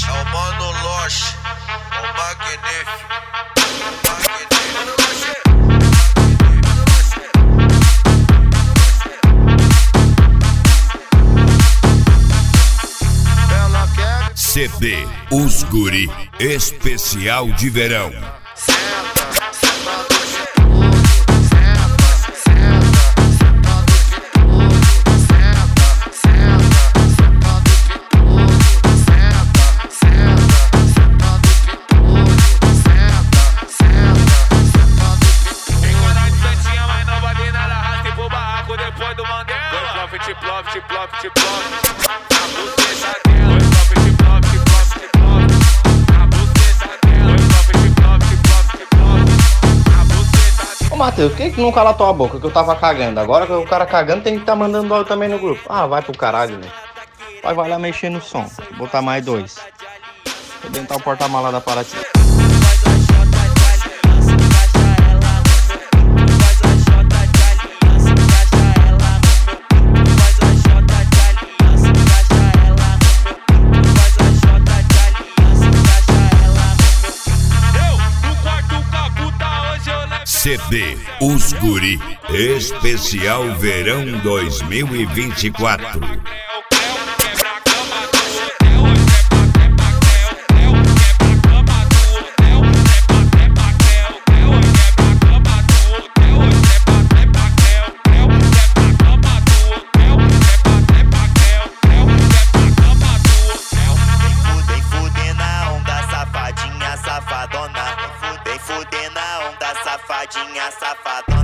É o Mano Loche, o magnífico. CD Os Guri Especial de Verão. Ô Matheus, por que não cala tua boca que eu tava cagando? Agora que o cara cagando tem que estar mandando áudio também no grupo. Ah, vai pro caralho, né? Vai lá mexer no som, botar mais 2. Arrebentar o porta-mala da Paraty. CD Os Guri Especial Verão 2024. Safadinha, safada.